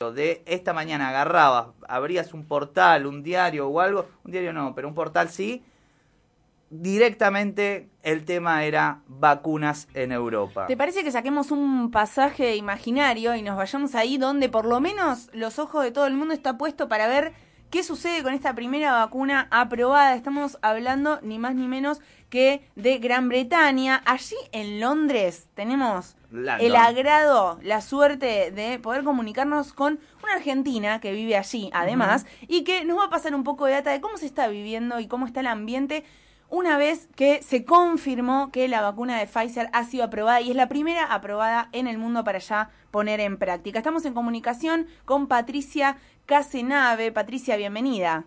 esto, de esta mañana agarrabas, abrías un portal, un diario o algo, un diario no, pero un portal sí, directamente el tema era vacunas en Europa. ¿Te parece que saquemos un pasaje imaginario y nos vayamos ahí donde por lo menos los ojos de todo el mundo está puesto para ver qué sucede con esta primera vacuna aprobada? Estamos hablando ni más ni menos que de Gran Bretaña. Allí en Londres tenemos el agrado, la suerte de poder comunicarnos con una argentina que vive allí, además, y que nos va a pasar un poco de data de cómo se está viviendo y cómo está el ambiente una vez que se confirmó que la vacuna de Pfizer ha sido aprobada y es la primera aprobada en el mundo para ya poner en práctica. Estamos en comunicación con Patricia Casenave. Patricia, bienvenida.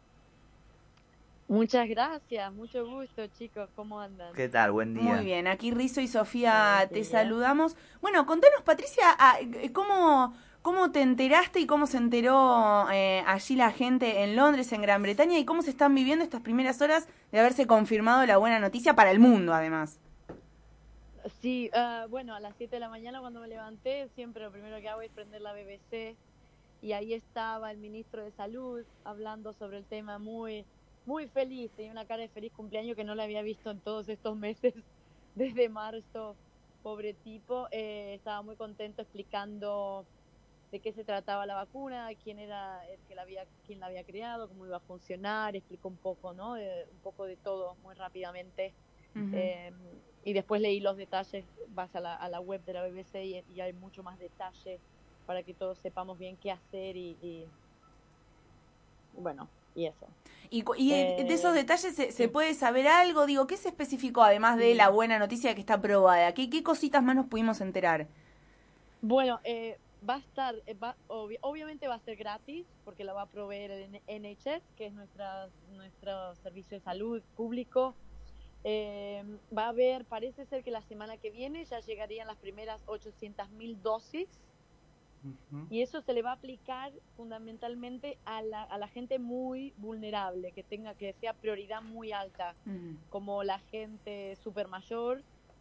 Muchas gracias, mucho gusto, chicos, ¿cómo andan? ¿Qué tal? Buen día. Muy bien, aquí Rizo y Sofía te saludamos. Bueno, contanos, Patricia, ¿cómo te enteraste y cómo se enteró allí la gente en Londres, en Gran Bretaña, y cómo se están viviendo estas primeras horas de haberse confirmado la buena noticia para el mundo, además? Sí, bueno, a las 7 de la mañana cuando me levanté, siempre lo primero que hago es prender la BBC, y ahí estaba el ministro de Salud hablando sobre el tema muy feliz, tenía una cara de feliz cumpleaños que no la había visto en todos estos meses, desde marzo, pobre tipo. Estaba muy contento explicando de qué se trataba la vacuna, quién era quién la había creado, cómo iba a funcionar, explicó un poco, ¿no? Un poco de todo muy rápidamente. Y después leí los detalles, vas a la web de la BBC y hay mucho más detalle para que todos sepamos bien qué hacer y bueno, y eso. ¿Y de esos detalles se puede saber algo? Digo, ¿qué se especificó además de la buena noticia de que está aprobada? ¿Qué cositas más nos pudimos enterar? Bueno, va a estar, obviamente va a ser gratis porque la va a proveer el NHS, que es nuestro servicio de salud público. Va a haber, parece ser que la semana que viene ya llegarían las primeras 800.000 dosis. Y eso se le va a aplicar fundamentalmente a la gente muy vulnerable, que sea prioridad muy alta, como la gente súper mayor.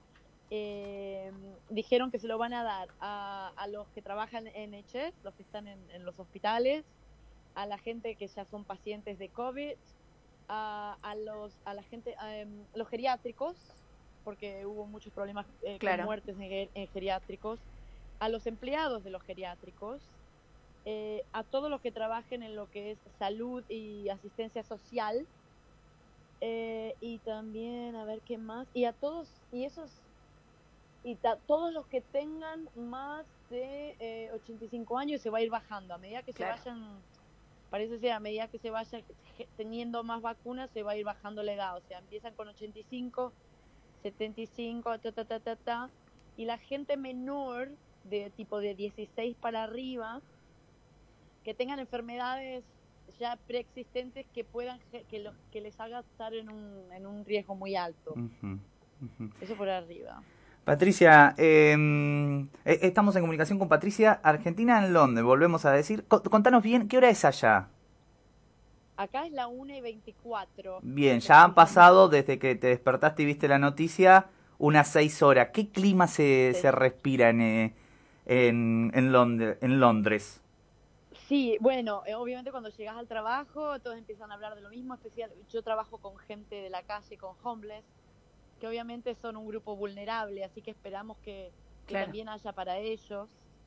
Dijeron que se lo van a dar a los que trabajan en NHS, los que están en los hospitales, a la gente que ya son pacientes de COVID, los geriátricos, porque hubo muchos problemas con muertes en geriátricos, a los empleados de los geriátricos, a todos los que trabajen en lo que es salud y asistencia social, y también, a ver qué más, y a todos, todos los que tengan más de 85 años, se va a ir bajando, a medida que se vayan, parece ser, a medida que se vaya teniendo más vacunas, se va a ir bajando la edad, o sea, empiezan con 85, 75, y la gente menor, de tipo de 16 para arriba, que tengan enfermedades ya preexistentes que les haga estar en un riesgo muy alto. Eso por arriba. Patricia, estamos en comunicación con Patricia, Argentina en Londres, volvemos a decir. Contanos bien, ¿qué hora es allá? Acá es la 1:24. Bien, ya han pasado, desde que te despertaste y viste la noticia, unas 6 horas. ¿Qué clima se respira en Londres? Sí, bueno, obviamente cuando llegas al trabajo todos empiezan a hablar de lo mismo, yo trabajo con gente de la calle, con homeless, que obviamente son un grupo vulnerable, así que esperamos que también haya para ellos.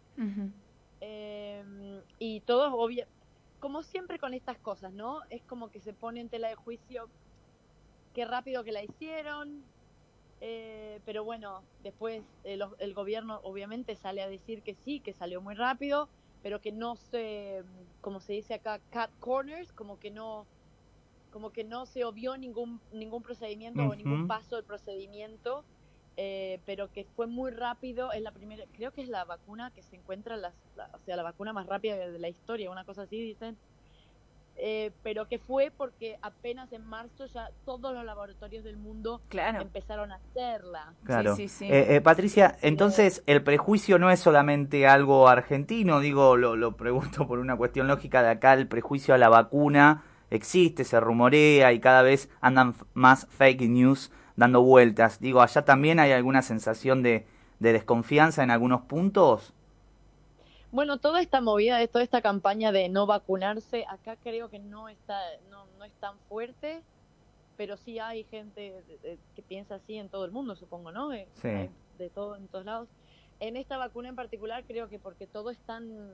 Y todos, como siempre con estas cosas, ¿no? Es como que se pone en tela de juicio qué rápido que la hicieron, pero bueno, después el gobierno obviamente sale a decir que sí, que salió muy rápido, pero que no como se dice acá, cut corners, como que no se obvió ningún procedimiento o ningún paso del procedimiento, pero que fue muy rápido. Es la primera, creo que es la vacuna que se encuentra, o sea, la vacuna más rápida de la historia, una cosa así dicen. Pero que fue porque apenas en marzo ya todos los laboratorios del mundo empezaron a hacerla. Claro. Sí. Patricia, entonces el prejuicio no es solamente algo argentino, digo, lo pregunto por una cuestión lógica de acá, el prejuicio a la vacuna existe, se rumorea y cada vez andan más fake news dando vueltas. Digo, ¿allá también hay alguna sensación de desconfianza en algunos puntos? Bueno, toda esta movida, toda esta campaña de no vacunarse, acá creo que no es tan fuerte, pero sí hay gente que piensa así en todo el mundo, supongo, ¿no? Sí. Hay de todo en todos lados. En esta vacuna en particular creo que porque todo es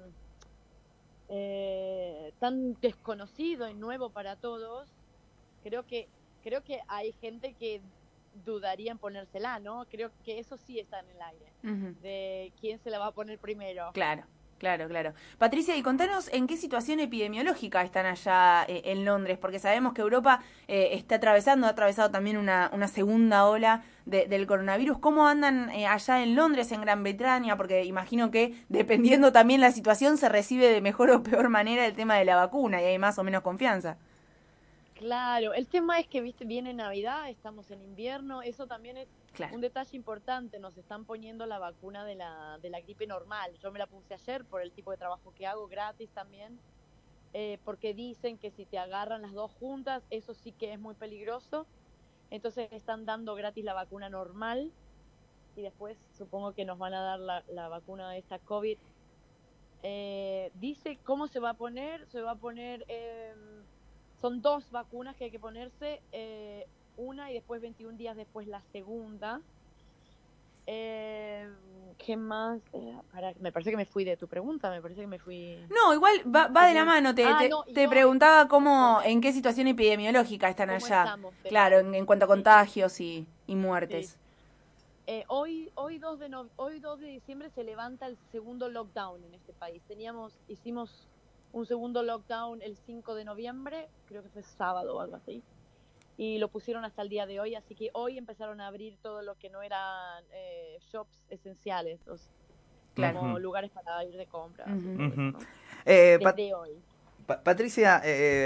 tan desconocido y nuevo para todos, creo que creo que hay gente que dudaría en ponérsela, ¿no? Creo que eso sí está en el aire, Ujú. de quién se la va a poner primero. Claro, claro, claro. Patricia, y contanos en qué situación epidemiológica están allá en Londres, porque sabemos que Europa ha atravesado también una segunda ola del coronavirus. ¿Cómo andan allá en Londres, en Gran Bretaña? Porque imagino que dependiendo también la situación se recibe de mejor o peor manera el tema de la vacuna y hay más o menos confianza. Claro, el tema es que, viste, viene Navidad, estamos en invierno, eso también es Claro. un detalle importante, nos están poniendo la vacuna de la gripe normal. Yo me la puse ayer por el tipo de trabajo que hago, gratis también, porque dicen que si te agarran las dos juntas, eso sí que es muy peligroso. Entonces están dando gratis la vacuna normal y después supongo que nos van a dar la vacuna de esta COVID. Dice cómo se va a poner, son dos vacunas que hay que ponerse, una y después 21 días después la segunda. ¿Qué más? Me parece que me fui de tu pregunta, me parece que me fui... No, igual va de la mano. No, y Te hoy, preguntaba correcto, en qué situación epidemiológica están ¿cómo allá. estamos de Claro, nuevo? en cuanto a Sí, contagios y sí. muertes. Hoy 2 de diciembre se levanta el segundo lockdown en este país. Hicimos un segundo lockdown el 5 de noviembre, creo que fue sábado o algo así, y lo pusieron hasta el día de hoy, así que hoy empezaron a abrir todo lo que no eran shops esenciales, Claro. como Ujú, lugares para ir de compras y Ujú. todo eso, ujú. ¿no? Pat- Desde hoy. Patricia,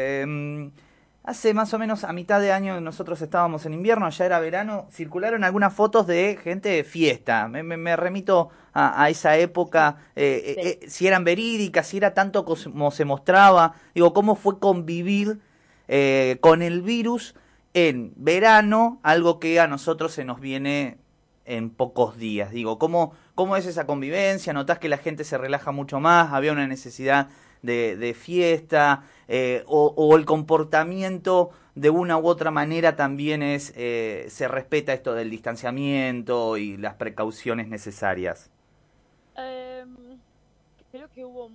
hace más o menos a mitad de año nosotros estábamos en invierno, ya era verano, circularon algunas fotos de gente de fiesta. Me remito a esa época, Sí. si eran verídicas, si era tanto como se mostraba. Digo, ¿cómo fue convivir con el virus en verano, algo que a nosotros se nos viene en pocos días? Digo, ¿cómo es esa convivencia? ¿Notás que la gente se relaja mucho más? ¿Había una necesidad de fiesta? O el comportamiento de una u otra manera también se respeta esto del distanciamiento y las precauciones necesarias. Em, Creo que hubo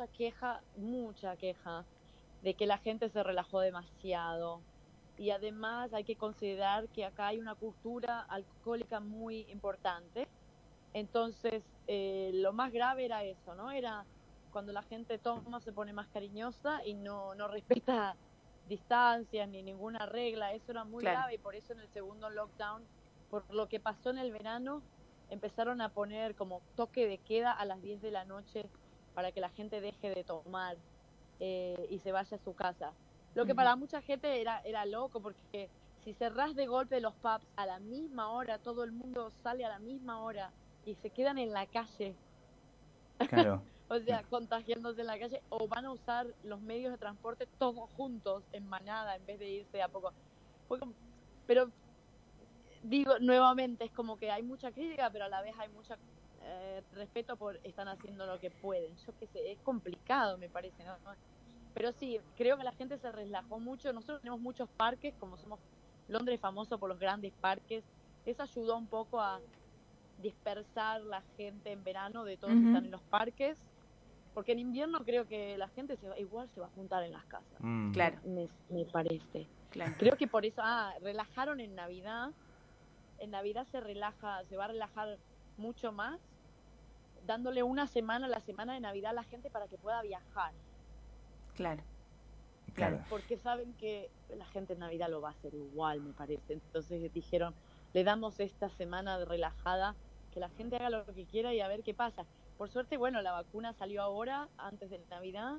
mucha queja de que la gente se relajó demasiado. Y además hay que considerar que acá hay una cultura alcohólica muy importante. Entonces, lo más grave era eso, ¿no? Era cuando la gente toma, se pone más cariñosa y no respeta distancias ni ninguna regla. Eso era muy Claro. grave y por eso en el segundo lockdown, por lo que pasó en el verano, empezaron a poner como toque de queda a las 10 de la noche para que la gente deje de tomar y se vaya a su casa. Lo que Ujú. para mucha gente era loco, porque si cerrás de golpe los pubs a la misma hora, todo el mundo sale a la misma hora y se quedan en la calle, Claro. o sea, contagiándose en la calle, o van a usar los medios de transporte todos juntos, en manada, en vez de irse a poco. Fue como, pero digo, nuevamente, es como que hay mucha crítica, pero a la vez hay mucha respeto por están haciendo lo que pueden. Yo qué sé, es complicado, me parece, ¿no? Pero sí, creo que la gente se relajó mucho. Nosotros tenemos muchos parques, como somos Londres famoso por los grandes parques. Eso ayudó un poco a dispersar la gente en verano de todos Ujú. están en los parques. Porque en invierno creo que la gente igual se va a juntar en las casas, Mm. Claro, me parece. claro. Creo que por eso, relajaron en Navidad. En Navidad se va a relajar mucho más, dándole una semana, la semana de Navidad a la gente para que pueda viajar. Claro, claro. Claro. Porque saben que la gente en Navidad lo va a hacer igual, me parece. Entonces dijeron, le damos esta semana de relajada, que la gente haga lo que quiera y a ver qué pasa. Por suerte, bueno, la vacuna salió ahora, antes de Navidad,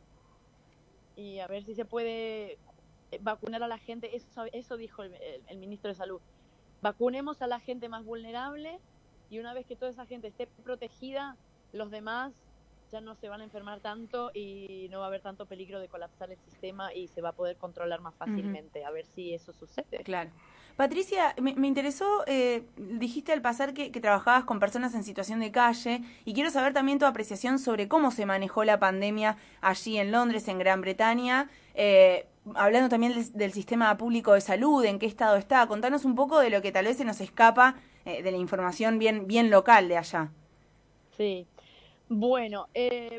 y a ver si se puede vacunar a la gente. Eso dijo el ministro de Salud. Vacunemos a la gente más vulnerable y una vez que toda esa gente esté protegida, los demás ya no se van a enfermar tanto y no va a haber tanto peligro de colapsar el sistema y se va a poder controlar más fácilmente. A ver si eso sucede. Claro. Patricia, me interesó, dijiste al pasar que trabajabas con personas en situación de calle y quiero saber también tu apreciación sobre cómo se manejó la pandemia allí en Londres, en Gran Bretaña, hablando también del sistema público de salud, en qué estado está. Contanos un poco de lo que tal vez se nos escapa de la información bien local de allá. Sí, bueno,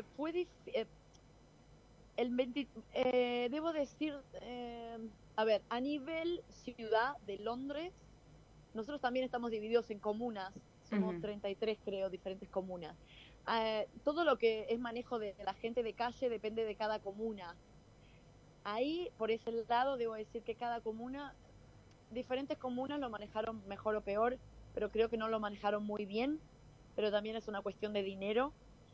debo decir, a ver, a nivel ciudad de Londres, nosotros también estamos divididos en comunas, somos 33 creo, diferentes comunas. Todo lo que es manejo de la gente de calle depende de cada comuna. Ahí, por ese lado, debo decir que cada comuna, diferentes comunas lo manejaron mejor o peor, pero creo que no lo manejaron muy bien, pero también es una cuestión de dinero.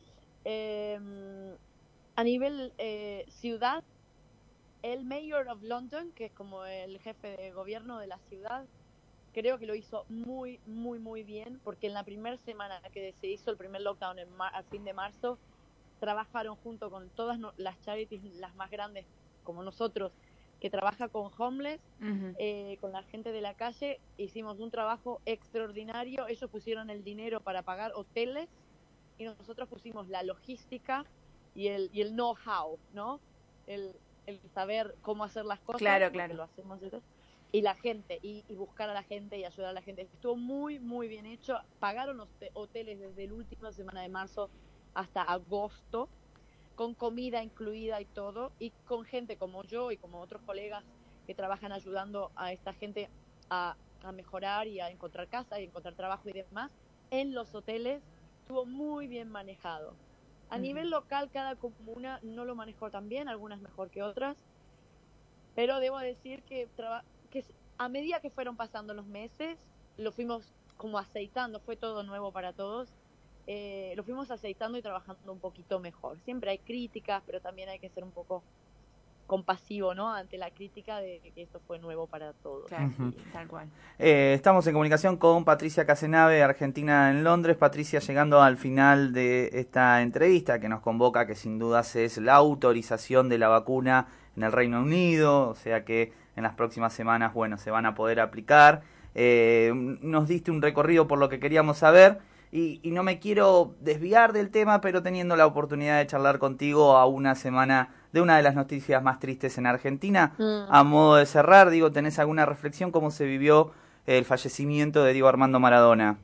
A nivel ciudad, el Mayor of London, que es como el jefe de gobierno de la ciudad, creo que lo hizo muy, muy, muy bien, porque en la primera semana que se hizo el primer lockdown a fin de marzo, trabajaron junto con todas las charities, las más grandes como nosotros, que trabaja con homeless, con la gente de la calle. Hicimos un trabajo extraordinario. Ellos pusieron el dinero para pagar hoteles y nosotros pusimos la logística y el know-how, ¿no? El saber cómo hacer las cosas. Claro. Lo hacemos nosotros. Y la gente, y buscar a la gente y ayudar a la gente. Estuvo muy, muy bien hecho. Pagaron los hoteles desde la última semana de marzo hasta agosto, con comida incluida y todo, y con gente como yo y como otros colegas que trabajan ayudando a esta gente a mejorar y a encontrar casa y encontrar trabajo y demás en los hoteles. Estuvo muy bien manejado. A nivel local, cada comuna no lo manejó tan bien, algunas mejor que otras, pero debo decir que a medida que fueron pasando los meses, lo fuimos como aceitando, fue todo nuevo para todos. Lo fuimos aceitando y trabajando un poquito mejor. Siempre hay críticas, pero también hay que ser un poco compasivo, ¿no? Ante la crítica de que esto fue nuevo para todos. Claro, tal cual. Estamos en comunicación con Patricia Casenave, argentina en Londres. Patricia, llegando al final de esta entrevista que nos convoca, que sin dudas es la autorización de la vacuna en el Reino Unido, o sea que en las próximas semanas, bueno, se van a poder aplicar. Nos diste un recorrido por lo que queríamos saber. Y no me quiero desviar del tema, pero teniendo la oportunidad de charlar contigo a una semana de una de las noticias más tristes en Argentina, a modo de cerrar, digo, ¿tenés alguna reflexión cómo se vivió el fallecimiento de Diego Armando Maradona?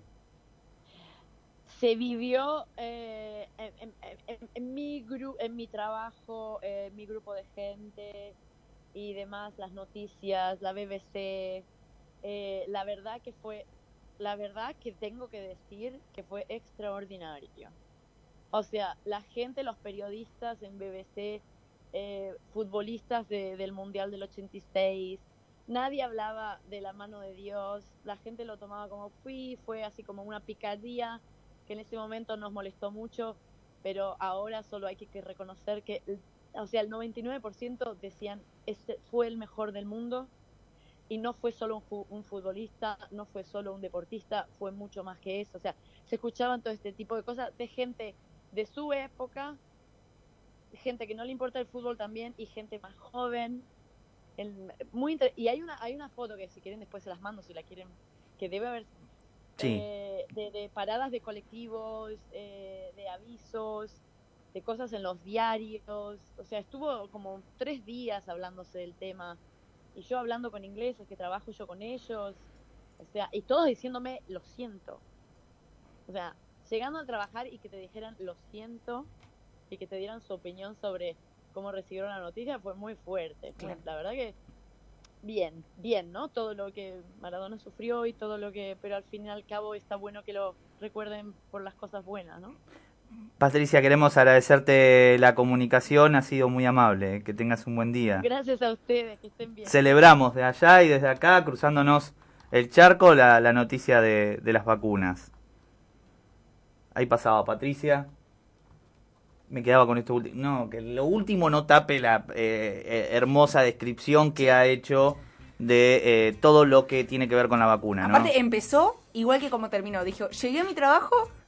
Se vivió en mi trabajo, en mi grupo de gente y demás, las noticias, la BBC, la verdad que tengo que decir que fue extraordinario. O sea, la gente, los periodistas en BBC, futbolistas del Mundial del 86, nadie hablaba de la mano de Dios, la gente lo tomaba como fue así como una picardía que en ese momento nos molestó mucho, pero ahora solo hay que reconocer que, o sea, el 99% decían, este fue el mejor del mundo. Y no fue solo un futbolista, no fue solo un deportista, fue mucho más que eso. O sea, se escuchaban todo este tipo de cosas de gente de su época, gente que no le importa el fútbol también, y gente más joven. Y hay una foto que si quieren después se las mando, si la quieren, que debe haber de paradas de colectivos, de avisos, de cosas en los diarios. O sea, estuvo como 3 días hablándose del tema. Y yo hablando con ingleses, que trabajo yo con ellos, o sea, y todos diciéndome, lo siento. O sea, llegando a trabajar y que te dijeran, lo siento, y que te dieran su opinión sobre cómo recibieron la noticia, fue muy fuerte. Claro. La verdad que bien, ¿no? Todo lo que Maradona sufrió y todo lo que, pero al fin y al cabo está bueno que lo recuerden por las cosas buenas, ¿no? Patricia, queremos agradecerte la comunicación, ha sido muy amable, que tengas un buen día. Gracias a ustedes, que estén bien. Celebramos de allá y desde acá, cruzándonos el charco, la noticia de las vacunas. Ahí pasaba Patricia. Me quedaba con esto último. No, que lo último no tape la hermosa descripción que ha hecho de todo lo que tiene que ver con la vacuna, ¿no? Aparte, empezó igual que como terminó. Dijo, llegué a mi trabajo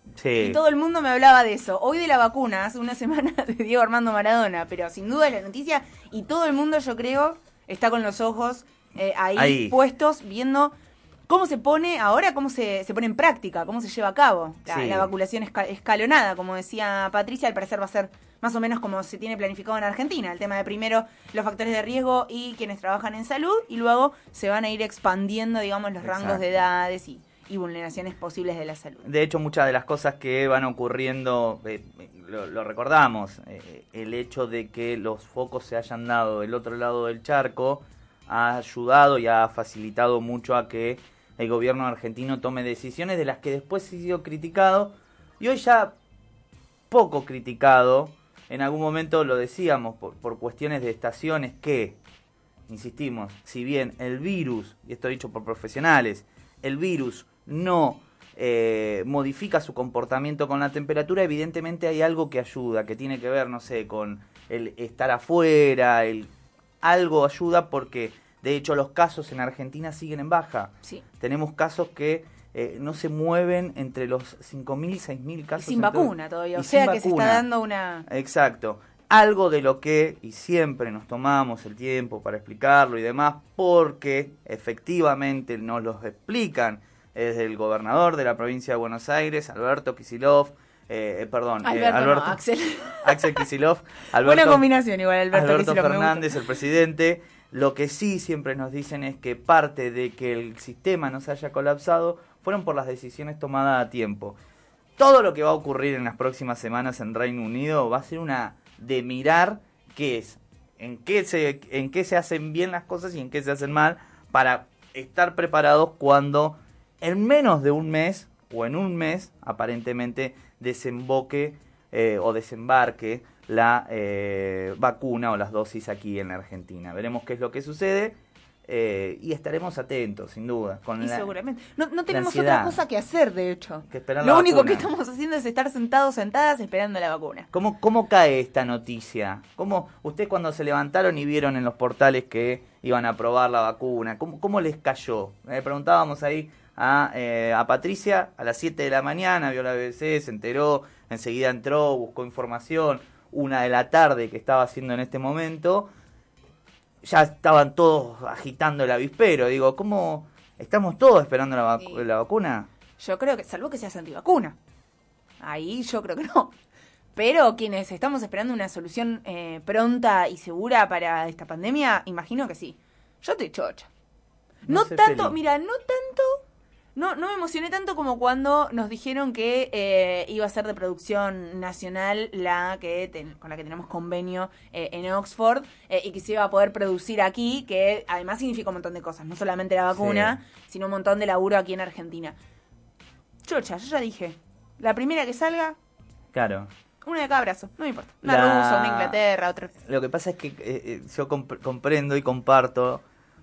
Sí. Y todo el mundo me hablaba de eso. Hoy de la vacuna, hace una semana de Diego Armando Maradona, pero sin duda es la noticia. Y todo el mundo, yo creo, está con los ojos ahí puestos, viendo cómo se pone ahora, cómo se pone en práctica, cómo se lleva a cabo la vacunación escalonada. Como decía Patricia, al parecer va a ser más o menos como se tiene planificado en Argentina. El tema de primero los factores de riesgo y quienes trabajan en salud, y luego se van a ir expandiendo, digamos, los rangos de edades y vulneraciones posibles de la salud. De hecho, muchas de las cosas que van ocurriendo, lo recordamos, el hecho de que los focos se hayan dado del otro lado del charco ha ayudado y ha facilitado mucho a que el gobierno argentino tome decisiones de las que después ha sido criticado, y hoy ya poco criticado. En algún momento lo decíamos por cuestiones de estaciones que, insistimos, si bien el virus, y esto dicho por profesionales, el virus no modifica su comportamiento con la temperatura, evidentemente hay algo que ayuda, que tiene que ver, no sé, con el estar afuera, algo ayuda, porque de hecho los casos en Argentina siguen en baja. Sí. Tenemos casos que no se mueven entre los 5.000 y 6.000 casos. Y sin vacuna todavía, o sea que se está dando una... Exacto. Algo de lo que, y siempre nos tomamos el tiempo para explicarlo y demás, porque efectivamente nos lo explican desde el gobernador de la provincia de Buenos Aires, Alberto Kicillof, Axel Kicillof, buena combinación igual, Alberto Fernández, el presidente. Lo que sí siempre nos dicen es que parte de que el sistema no se haya colapsado fueron por las decisiones tomadas a tiempo. Todo lo que va a ocurrir en las próximas semanas en Reino Unido va a ser una de mirar qué es, en qué se hacen bien las cosas y en qué se hacen mal, para estar preparados cuando en menos de un mes, o en un mes, aparentemente, desembarque la vacuna o las dosis aquí en la Argentina. Veremos qué es lo que sucede y estaremos atentos, sin duda. Seguramente. No tenemos otra cosa que hacer, de hecho. Lo único que estamos haciendo es estar sentadas esperando la vacuna. ¿Cómo cae esta noticia? Ustedes cuando se levantaron y vieron en los portales que iban a probar la vacuna, ¿cómo les cayó? Preguntábamos ahí a Patricia a las 7 de la mañana, vio la BBC, se enteró, enseguida entró, buscó información. 1 de la tarde que estaba haciendo en este momento, ya estaban todos agitando el avispero. Digo, ¿cómo estamos todos esperando la vacuna? Yo creo que, salvo que seas antivacuna, ahí yo creo que no. Pero quienes estamos esperando una solución pronta y segura para esta pandemia, imagino que sí. Yo estoy chocha. No tanto me emocioné tanto como cuando nos dijeron que iba a ser de producción nacional con la que tenemos convenio en Oxford, y que se iba a poder producir aquí, que además significa un montón de cosas, no solamente la vacuna, sino un montón de laburo aquí en Argentina. Chocha, yo ya dije, la primera que salga, claro, una de cada brazo, no me importa, una rusa, una Inglaterra, otra. Lo que pasa es que yo comprendo y comparto.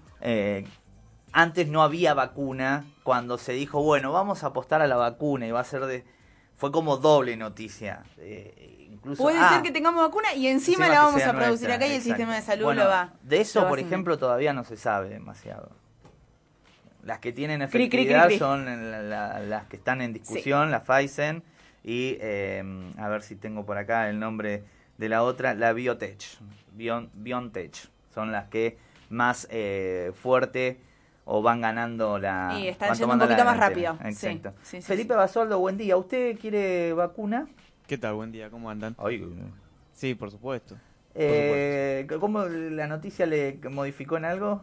Antes no había vacuna, cuando se dijo, bueno, vamos a apostar a la vacuna y va a ser fue como doble noticia. Incluso puede ser que tengamos vacuna y encima la vamos a producir nuestra, acá y el sistema de salud lo va. De eso, por ejemplo, todavía no se sabe demasiado. Las que tienen efectividad son las que están en discusión, la Pfizer y, a ver si tengo por acá el nombre de la otra, la BioNTech. Son las que más fuerte o van ganando y están yendo un poquito más rápido. Exacto. Sí, Felipe Basualdo, buen día. ¿Usted quiere vacuna? ¿Qué tal? Buen día, ¿cómo andan? Ay, sí, por supuesto. ¿Cómo la noticia le modificó en algo?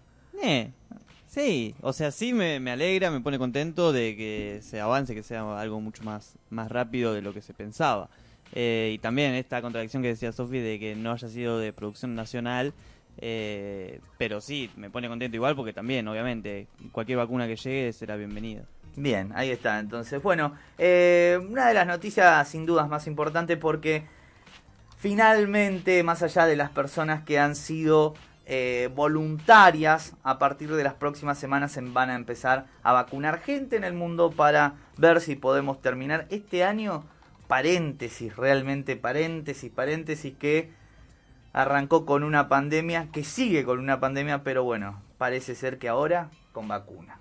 Sí, o sea, sí me alegra, me pone contento de que se avance, que sea algo mucho más rápido de lo que se pensaba. Y también esta contradicción que decía Sofi de que no haya sido de producción nacional. Pero sí, me pone contento igual porque también, obviamente, cualquier vacuna que llegue será bienvenida. Bien, ahí está. Entonces, bueno, una de las noticias sin dudas más importantes porque finalmente, más allá de las personas que han sido voluntarias, a partir de las próximas semanas van a empezar a vacunar gente en el mundo para ver si podemos terminar este año, realmente paréntesis, que arrancó con una pandemia, que sigue con una pandemia, pero bueno, parece ser que ahora con vacuna.